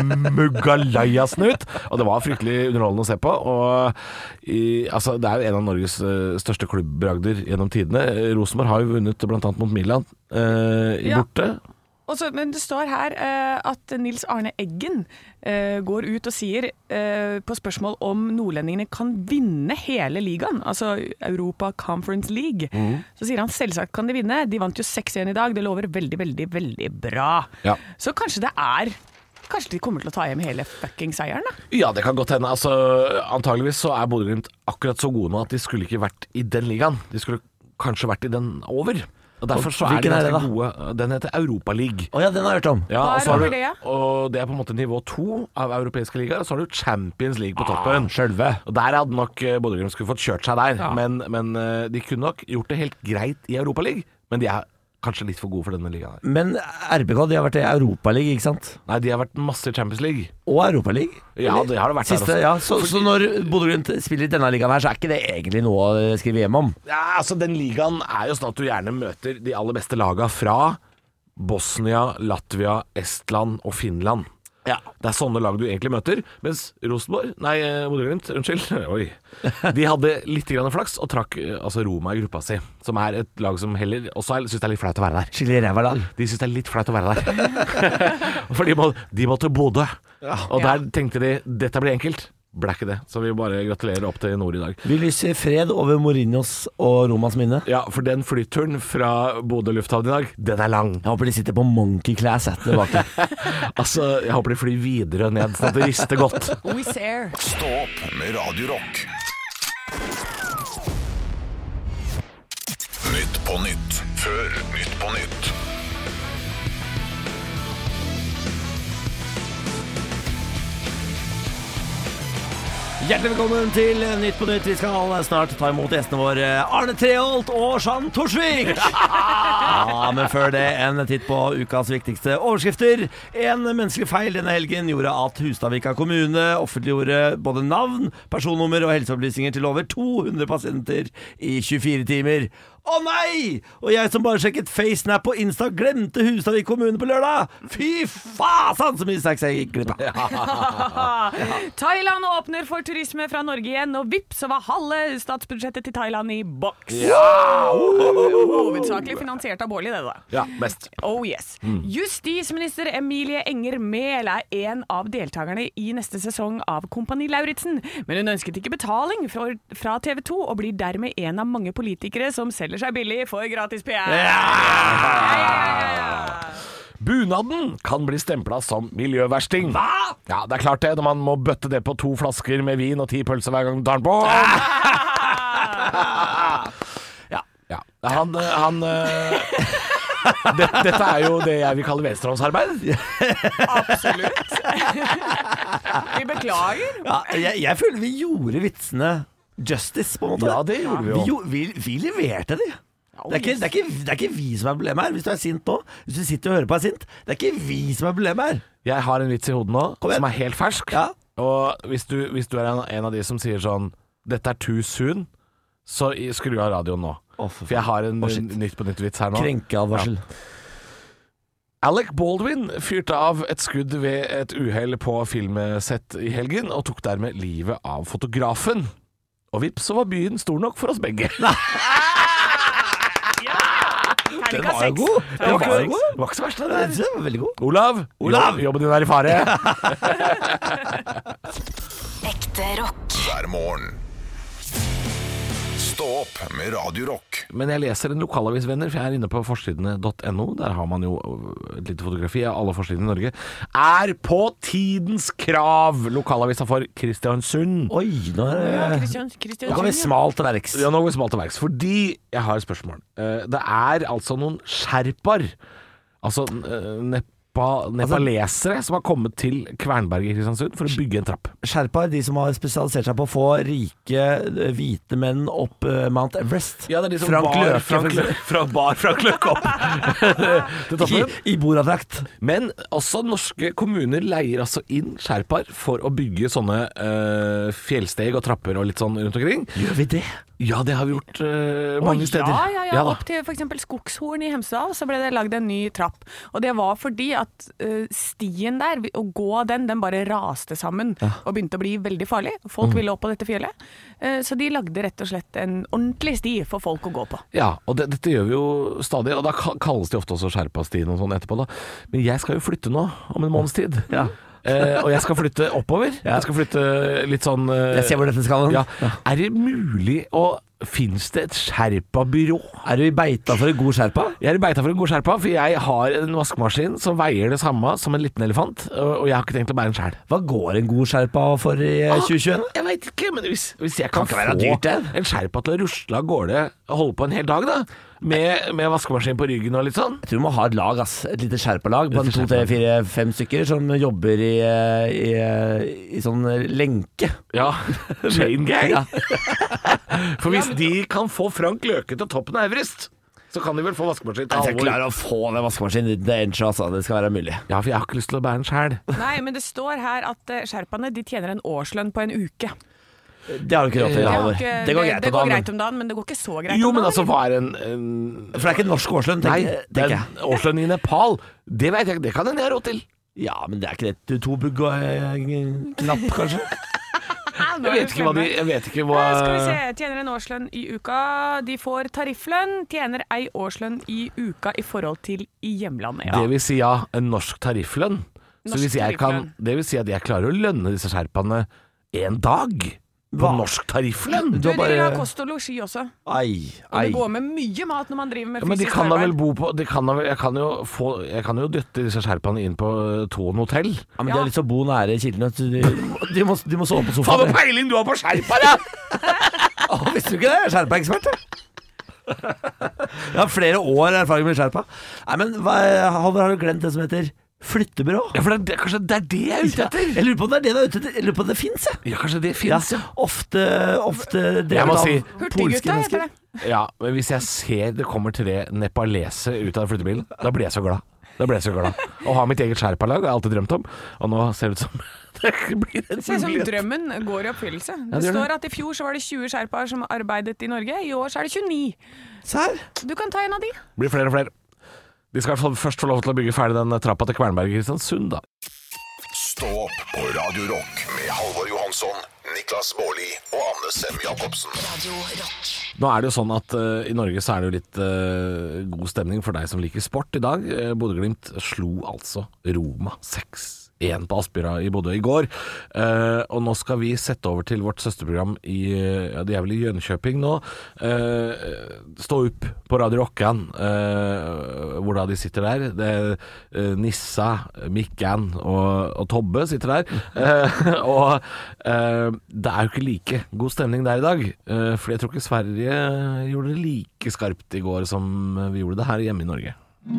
muggalajasn ut. Og det var fryktelig underholdende å se på. Og i, altså, det er jo en av Norges uh, største klubbbragder gjennom tidene. Rosenborg har jo vunnet blant annet mot Milan uh, i ja. borte. Også, men det står her uh, at Nils Arne Eggen uh, går ut og sier uh, på spørsmål om nordlendingene kan vinne hele ligaen, altså Europa Conference League. Mm. Så sier han selvsagt kan de vinne. De vant jo seks én i dag. Det lover veldig, veldig, veldig bra. Ja. Så kanskje det er Kanskje de kommer til å ta hjem hele fucking seieren da? Ja, det kan godt hende. Altså, antageligvis så er Bodø-Glimt akkurat så gode nå at de skulle ikke vært i den ligaen. De skulle kanskje vært i den over. Og derfor så er de ganske gode. Den heter Europa League. Å ja, den har jeg hørt om. Ja, og, så har du, og det er på en måte nivå to av europeiske ligaer. Og så har du Champions League på toppen. Ah, selve. Og der hadde nok Bodø-Glimt skulle fått kjørt seg der. Ja. Men, men de kunne nok gjort det helt greit i Europa League. Men de er kanskje litt for gode for denne ligaen her. Men R B K, de har vært i Europa League, ikke sant? Nei, de har vært masse i Champions League. Og Europa League? Ja, det har det vært Siste, der også. Ja, så, så når Bodø-Glimt spiller i denne ligaen her, så er ikke det egentlig noe å skrive hjem om? Ja, altså den ligaen er jo sånn at du gjerne møter de aller beste laga fra Bosnia, Latvia, Estland og Finland. Ja. Det er sånne lag du egentlig møter. Mens Rosenborg, nei, Bodø-Glimt, unnskyld, oi. De hadde litt grann flaks og trakk altså Roma i gruppa si, som er et lag som heller også synes det er litt flaut å være der. Skikkelig ræva lag. De synes det er litt flaut å være der. For de må, de må til Bodø. Ja. Og der tenkte de, dette blir enkelt. Ble ikke det, så vi bare gratulerer opp til nord i dag. Vi lyser fred over Mourinhos og Romas minne. Ja, for den flyturen fra Bodø lufthavn i dag, den er lang. Jeg håper de sitter på Monkey Class etter baki. Altså, jeg håper de flyr videre ned, sånn at det rister godt. We ser. Stå opp med Radio Rock. Nytt på nytt, før Nytt på nytt. Hjertelig velkommen til Nytt på Nytt. Vi skal snart ta imot gjestene våre Arne Treholt og Jean Torsvik. Ja, men før det en titt på ukas viktigste overskrifter. En menneskelig feil denne helgen gjorde at Hustadvika kommune offentliggjorde både navn, personnummer og helseopplysninger til over to hundre pasienter i tjuefire timer. Å nei! Og jeg som bare sjekket FaceNap på Insta glemte Hustadvik kommune på lørdag. Fy faen, så mye snacks jeg gikk glipp av. Thailand åpner for turisme fra Norge igjen, og vips, så var halve statsbudsjettet til Thailand i boks. Ja! Hovedsakelig finansiert av Bårli, det da. Ja, best. Oh yes. Mm. Justisminister Emilie Enger Mehl er en av deltakerne i neste sesong av Kompani Lauritzen, men hun ønsket ikke betaling for, fra T V to og blir dermed en av mange politikere som selger seg billig for gratis P R. Ja! Ja, ja, ja, ja. Bunaden kan bli stemplet som miljøversting. Hva? Ja, det er klart det, når man må bøtte det på to flasker med vin og ti pølser hver gang du tar den på. Ja, ja. Han, han det, Dette er jo det jeg vil kalle venstrehåndsarbeid. Absolutt. Vi beklager. Ja, jeg, jeg føler vi gjorde vitsene justice, på en måte. Ja, det gjorde vi jo. Vi, vi, vi leverte de. Det er, ikke, det, er ikke, det er ikke vi som er problemet her. Hvis du er sint nå, hvis du sitter og hører på og er sint, det er ikke vi som er problemet her. Jeg har en vits i hodet nå som er helt fersk. Ja. Og hvis du, hvis du er en, en av de som sier sånn dette er too soon, så skru av radioen nå. Oh, for, for jeg har en oh, nytt på nytt vits her nå. Krenkeadvarsel. Ja. Alec Baldwin fyrte av et skudd ved et uhell på filmsett i helgen og tok dermed livet av fotografen. Og vips, så var byen stor nok for oss begge. Den var jo god. Den var jo god. Det var ikke så verst, det der. Det var veldig god. Olav, Olav. jobben din er i fare. Ekte rock. Hver morgen. Stå opp med Radio Rock. Men jeg leser en lokalavisvenner, for jeg er inne på forsidene punktum no. Der har man jo et lite fotografi av alle forsidene i Norge. Er på tidens krav lokalavisa for Kristiansund. Oi, nå er det... Ja, Kristian, Kristian, nå går vi smalt til verks. Ja, nå går vi smalt til verks. Fordi jeg har et spørsmål. Det er altså noen sherpar, altså neppe nepalesere som har kommet til Kvernberg i Kristiansund for å bygge en trapp. Sherpa er de som har spesialisert seg på å få rike, hvite menn opp uh, Mount Everest. Ja, det er de som Frank bar Løke, Frank Løke, fra bar Frank Løke opp til toppen. I, i Boradrakt. Men også norske kommuner leier altså inn sherpar for å bygge sånne uh, fjellsteg og trapper og litt sånn rundt omkring. Gjør vi det? Ja, det har vi gjort uh, mange oh, steder. Ja, ja, ja. ja Opp til for eksempel Skogshorn i Hemsedal så ble det lagd en ny trapp. Og det var fordi at uh, stien der, å gå den, den bare raste sammen ja. og begynte å bli veldig farlig. Folk mm. ville opp på dette fjellet. Uh, så de lagde rett og slett en ordentlig sti for folk å gå på. Ja, og det, dette gjør vi jo stadig, og da kalles de ofte også Sherpa-stien og sånn etterpå da. Men jeg skal jo flytte nå, om en måneds tid. Ja. Uh, og jeg skal flytte oppover. Ja. Jeg skal flytte litt sånn uh, Jeg ser hvor dette skal. Ja. Ja. Er det mulig å Finnes det et Sherpa-byrå? Er du i beita for en god Sherpa? Jeg er i beita for en god Sherpa, for jeg har en vaskemaskin som veier det samme som en liten elefant, og jeg har ikke tenkt å bære den selv. Hva går en god Sherpa for i ah, tjue tjueen? Jeg vet ikke, men hvis, hvis jeg kan, kan få dyrt, en Sherpa til å rusle av gårde og holde på en hel dag da, med, med vaskemaskin på ryggen og litt sånn. Jeg tror du må ha et lag, ass. Et lite Sherpa-lag på en to, tre, fire, fem stykker som jobber i, i, i sånn lenke. Ja, chain gang. Ja. For hvis de kan få Frank Løke til toppen av Everest, så kan de vel få vaskemaskin til Halvor. Jeg klarer å få den vaskemaskinen. Det er ikke, altså. Det skal være mulig. Ja, for jeg har ikke lyst til å bære den selv. Nei, men det står her at uh, Sherpaene, de tjener en årslønn på en uke. Det har du ikke råd til, Halvor. Det, det går greit, det, det går greit om dagen, men det går ikke så greit jo, om dagen. Jo, men altså, hva er en, en... For det er ikke en norsk årslønn, tenker jeg. Nei, det er en årslønn i Nepal. Det vet jeg, det kan en jeg ha råd til. Ja, men det er ikke det. To bugg og en knapp, kanskje. Jeg vet ikke hva de jeg vet ikke hva... Skal vi se, tjener en årslønn i uka. De får tarifflønn, tjener ei årslønn i uka i forhold til i hjemlandet. Ja. Det vil si, ja, en norsk tarifflønn. Norsk så hvis jeg kan, det vil si at jeg klarer å lønne disse sherpaene en dag på Hva? Norsk tarifflønn. Du, de bare... vil ha kost og losji også. Ai, ai. Og det går med mye mat når man driver med fysisk arbeid. Men de kan da vel bo på de kan da vel, jeg, kan jo få, jeg kan jo dytte disse sherpaene inn på Thon hotell. Ja, men ja. De har lyst til å bo nære kildene. De, de, må, de må sove på sofaen. Faen, hvor peiling du har på sherpa, da! Å, visste du ikke det? Jeg er sherpa-ekspert, jeg har flere år erfaring med sherpa. Nei, men hva, Halvor, har du glemt det som heter Flyttebyrå? Ja, for det, det, kanskje det er det jeg er ute etter. Ja, jeg lurer på om det er det du er ute etter. Jeg lurer på om det finnes, jeg. Ja, kanskje det finnes, ja. Ofte, ofte Jeg må si Hurtiggutta heter det. Ja, men hvis jeg ser det kommer tre nepalese ut av flyttebilen, da blir jeg så glad. Da blir jeg så glad. Å ha mitt eget sherpalag har jeg alltid drømt om, og nå ser det ut som det blir en Det ser ut som mulighet. drømmen går i oppfyllelse. Ja, det det gjør står at i fjor så var det tjue sherpaer som arbeidet i Norge, i år så er det tjueni. Serr? Du kan ta en av de. Blir flere og flere. De skal i hvert fall først få lov til å bygge ferdig den trappa til Kvernberg i Kristiansund, da. Stå opp på Radio Rock med Halvor Johansson, Niklas Baarli og Anne Sem Jacobsen. Radio Rock. Nå er det jo sånn at uh, i Norge så er det jo litt uh, god stemning for deg som liker sport i dag. Uh, Bodø-Glimt slo altså Roma seks én på Aspmyra i Bodø i går. Uh, og nå skal vi sette over til vårt søsterprogram i ja, de er vel i Jönköping nå. Uh, stå opp på Radio Rockan, uh, hvor da de sitter der. Det er uh, Nissa, Mikkan og, og Tobbe sitter der. Uh, og uh, det er jo ikke like god stemning der i dag. Uh, for jeg tror ikke Sverige gjorde det like skarpt i går som vi gjorde det her hjemme i Norge.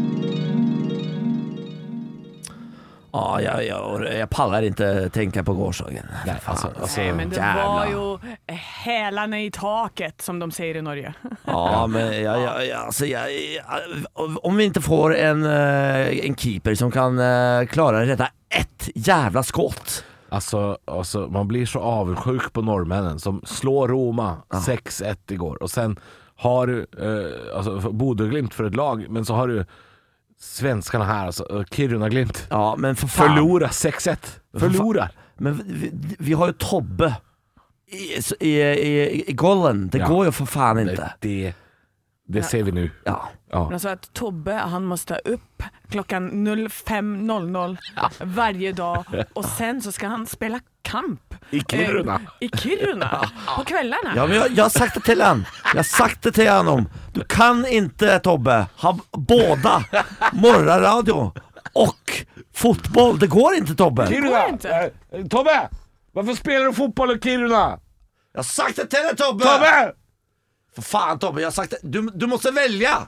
Ja, jag, jag, jag pallar inte tänka på gårdagen. Nej, alltså, alltså, Nej, men det jävla. var ju hälarna i taket som de säger i Norge. Ja, men jag, jag, jag, alltså, jag, jag, om vi inte får en, en keeper som kan klara rädda ett jävla skott. Alltså, alltså, man blir så avundsjuk på norrmännen som slår Roma ja. seks ett igår. Och sen har du eh, alltså, Bodø-Glimt för ett lag, men så har du svenskarna här, alltså Kiruna-Glimt. Ja, men för fan. Förlora seks ett. Förlora. Men vi, vi har ju Tobbe i, i, i, i gollen. Det ja. går ju för fan inte. Det, det, det ser vi nu. Ja. Ja. Men alltså att Tobbe, han måste upp klockan fem noll noll ja. varje dag och sen så ska han spela kamp i Kiruna. Eh, I Kiruna på kvällarna. Ja, men jag, jag har sagt det till han. Jag har sagt det till honom. Du kan inte, Tobbe, ha båda morgonradio och fotboll. Det går inte, Tobbe. Kiruna. Det inte. Eh, Tobbe, varför spelar du fotboll i Kiruna? Jag har sagt det till dig, Tobbe. Tobbe! För fan, Tobbe, jag har sagt det. Du, du måste välja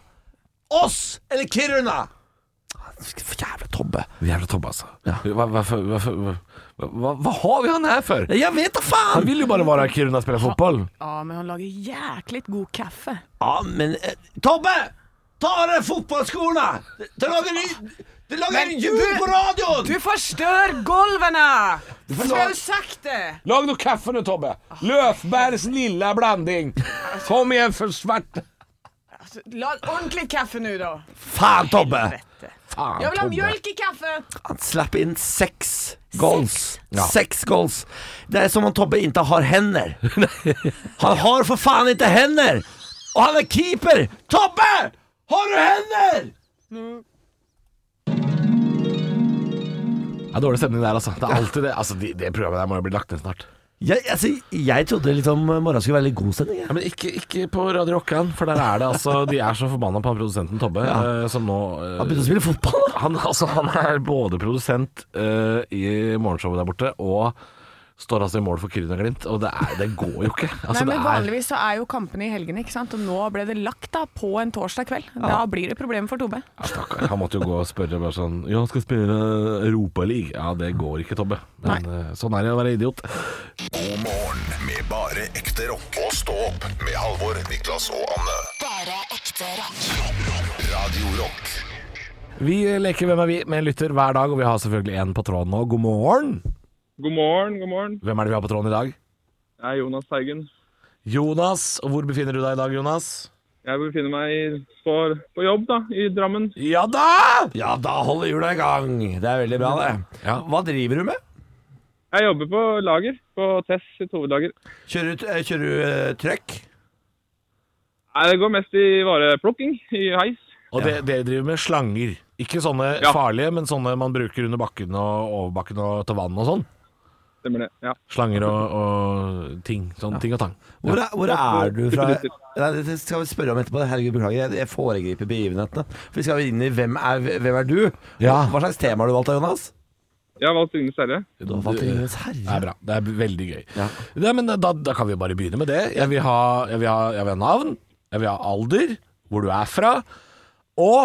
oss eller Kiruna. För jävla Tobbe. Jävla Tobbe alltså. Ja. Var, varför, varför, var, var, vad har vi han här för? Jag vet inte fan. Han vill ju bara vara i Kiruna och spela fotboll. Ja, men han lagar jäkligt god kaffe. Ja, men eh, Tobbe! Ta det fotbollsskorna! Det lagar ni... Det lagar en ljud på radion! Du förstör golvarna! Du får jag ju sagt det! Lag nu kaffe nu, Tobbe. Löfbergs lilla blandning. Kom igen för svart. Alltså, lag ordentligt kaffe nu då. Fan, Tobbe! Fan, jag vill ha Tobbe. mjölk i kaffe. Han slapp in sex goals. Sex, ja. sex goals. Det är som om Tobbe inte har händer. Han har för fan inte händer. Och han är keeper. Tobbe! Har du händer? Mm. Ja, dårlig stemning der, altså. Det er alltid det. Altså, det, det programmet der må jo bli lagt ned snart. Jeg, altså, jeg trodde liksom morgen skulle være litt god stemning. Ja. Ja, men ikke, ikke på Radio Rockan, for der er det altså de er så forbanna på han produsenten Tobbe, ja. uh, som nå uh, Han begynte å spille fotball. Han, altså, han er både produsent uh, i morgenshowet der borte og står altså i mål for Kiruna-Glimt, og det, er, det går jo ikke. Altså, Nei, men det er... vanligvis så er jo kampene i helgene, ikke sant? Og nå ble det lagt da på en torsdag kveld. Ja. Da blir det problem for Tobbe. Ja, stakkar. Han måtte jo gå og spørre bare sånn, ja, han skal spille Europaliga. Ja, det går ikke, Tobbe. Men uh, sånn er det å være idiot. God morgen med bare ekte rock. Og stå opp med Halvor, Niklas og Anne. Bare ekte rock. Radio Rock. Vi leker Hvem er vi med en lytter hver dag, og vi har selvfølgelig en på tråden nå. God morgen! God morgen, god morgen. Hvem er det vi har på tråden i dag? Jeg er Jonas Teigen. Jonas, og hvor befinner du deg i dag, Jonas? Jeg befinner meg på, på jobb da, i Drammen. Ja da! Ja, da holder hjula i gang. Det er veldig bra, det. Ja. Hva driver du med? Jeg jobber på lager, på Tess sitt hovedlager. Kjører du, kjører du uh, trøkk? Nei, det går mest i vareplukking, i heis. Og det, dere driver med slanger. Ikke sånne Ja. farlige, men sånne man bruker under bakken og over bakken og til vann og sånn. Stemmer det, ja. Slanger og, og ting. Sånn ting og tang. Hvor er, hvor er du fra? Tippenytter. Nei, det skal vi spørre om etterpå. Herregud, beklager. Jeg, jeg foregriper begivenhetene. For vi skal inn i hvem er, hvem er du? Ja. Hva slags tema har du valgt, Jonas? Jeg har valgt Ringenes herre. Du har valgt Ringenes herre. Det er bra. Det er veldig gøy. Ja. Ja, men da, da kan vi bare begynne med det. Jeg vil ha, jeg vil ha, jeg vil ha navn. Jeg vil ha alder. Hvor du er fra. Og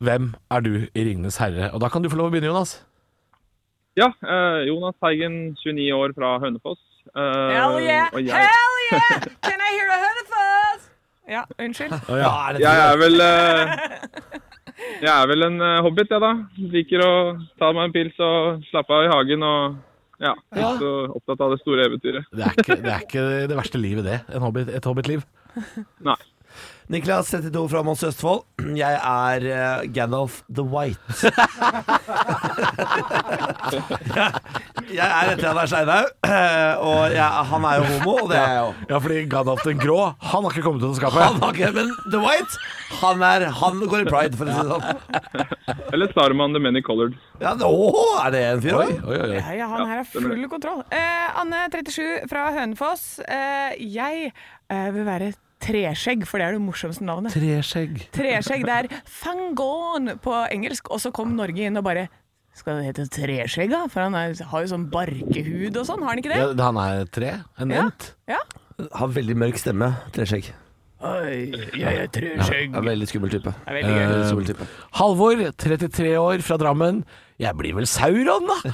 Hvem er du i Ringenes herre? Og da kan du få lov å begynne, Jonas. Ja, eh, Jonas Teigen, tjueni år fra Hønefoss. Eh, Hell yeah! og jeg- Hell yeah! Can I hear the Hønefoss? Ja, unnskyld. Å, ja. Jeg er vel eh, Jeg er vel en eh, hobbit, jeg da. Liker å ta meg en pils og slappe av i hagen og ja, ikke Ja. så opptatt av det store eventyret. Det er ikke det, er ikke det verste livet, det. En hobbit, et hobbitliv. Nei. Niklas, trettito fra Moss Østfold. Jeg er uh, Gandalf the White. jeg, jeg er etter han er Steinhaug, uh, og jeg, han er jo homo, og det er jeg jo. Ja, fordi Gandalf den grå, han har ikke kommet ut av skapet. Han har ikke, men The White, han, er, han går i pride, for å si det sånn. Eller Saruman the Many Colored. Ja, åh, er det en fyr? Oi, oi, oi. Ja, ja, han her har full kontroll. Eh, Anne, trettisju, fra Hønefoss. Eh, jeg eh, vil være Treskjegg, for det er det morsomste navnet. Treskjegg. Treskjegg, det er Fangorn på engelsk, og så kom Norge inn og bare skal det hete Treskjegg da? For han er, har jo sånn barkehud og sånn, har han ikke det? Ja, han er tre, en Ja. ent. Ja. Har veldig mørk stemme, Treskjegg. Oi, jeg er Treskjegg. Ja, veldig skummel type. Det er veldig gøy. Veldig skummel type. Halvor, trettitre år, fra Drammen. Jeg blir vel Sauron, da?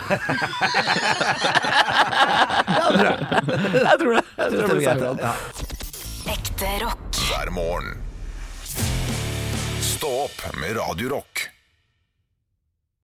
Ja, det tror jeg. Jeg tror det. Jeg tror jeg blir Sauron. Ja. Ekte rock. hver morgen. Stå opp med Radio Rock.